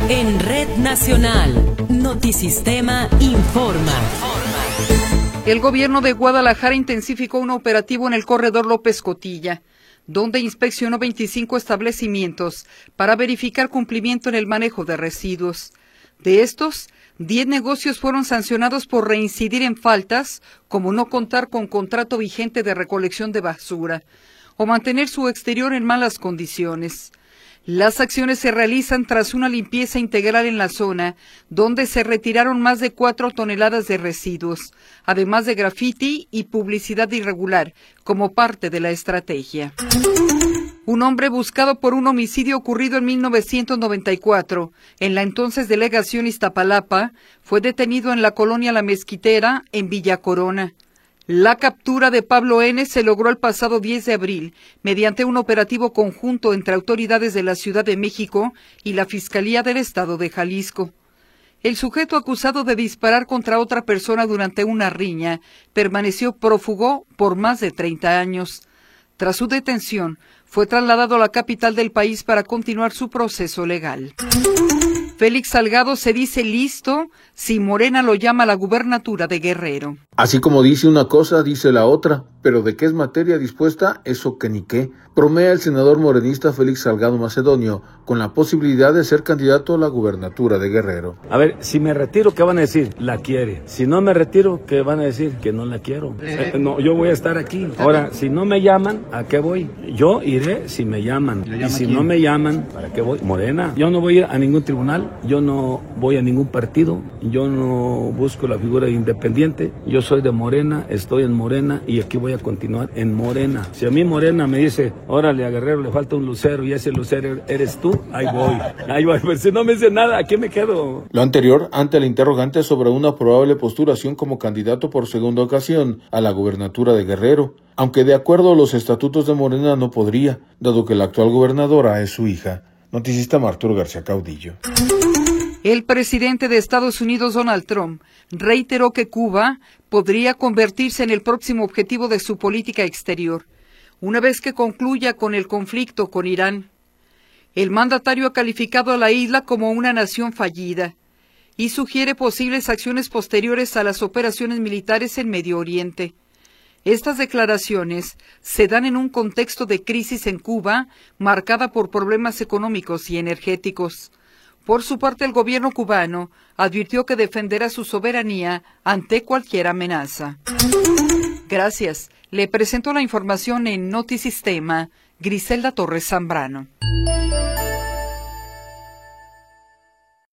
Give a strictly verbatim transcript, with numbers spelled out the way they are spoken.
En Red Nacional, Notisistema informa. El gobierno de Guadalajara intensificó un operativo en el corredor López Cotilla, donde inspeccionó veinticinco establecimientos para verificar cumplimiento en el manejo de residuos. De estos, diez negocios fueron sancionados por reincidir en faltas, como no contar con contrato vigente de recolección de basura o mantener su exterior en malas condiciones. Las acciones se realizan tras una limpieza integral en la zona, donde se retiraron más de cuatro toneladas de residuos, además de grafiti y publicidad irregular, como parte de la estrategia. Un hombre buscado por un homicidio ocurrido en mil novecientos noventa y cuatro, en la entonces delegación Iztapalapa, fue detenido en la colonia La Mezquitera, en Villa Corona. La captura de Pablo N. se logró el pasado diez de abril mediante un operativo conjunto entre autoridades de la Ciudad de México y la Fiscalía del Estado de Jalisco. El sujeto acusado de disparar contra otra persona durante una riña permaneció prófugo por más de treinta años. Tras su detención, fue trasladado a la capital del país para continuar su proceso legal. Félix Salgado se dice listo si Morena lo llama a la gubernatura de Guerrero. Así como dice una cosa, dice la otra, pero de qué es materia dispuesta, eso que ni qué. Bromea el senador morenista Félix Salgado Macedonio con la posibilidad de ser candidato a la gubernatura de Guerrero. A ver, si me retiro, ¿qué van a decir? La quiere. Si no me retiro, ¿qué van a decir? Que no la quiero. Eh, no, yo voy a estar aquí. Ahora, si no me llaman, ¿a qué voy? Yo iré si me llaman. Y si no me llaman, ¿para qué voy? Morena. Yo no voy a ningún tribunal, yo no voy a ningún partido, yo no busco la figura de independiente. Yo soy de Morena, estoy en Morena y aquí voy a continuar en Morena. Si a mí Morena me dice, órale, a Guerrero le falta un lucero y ese lucero eres tú, ahí voy. Ahí voy. Pues si no me dice nada, ¿a qué me quedo? Lo anterior ante el interrogante sobre una probable postulación como candidato por segunda ocasión a la gubernatura de Guerrero, aunque de acuerdo a los estatutos de Morena no podría, dado que la actual gobernadora es su hija. Noticista Arturo García Caudillo. El presidente de Estados Unidos, Donald Trump, reiteró que Cuba podría convertirse en el próximo objetivo de su política exterior, una vez que concluya con el conflicto con Irán. El mandatario ha calificado a la isla como una nación fallida y sugiere posibles acciones posteriores a las operaciones militares en Medio Oriente. Estas declaraciones se dan en un contexto de crisis en Cuba marcada por problemas económicos y energéticos. Por su parte, el gobierno cubano advirtió que defenderá su soberanía ante cualquier amenaza. Gracias. Le presento la información en Notisistema, Griselda Torres Zambrano.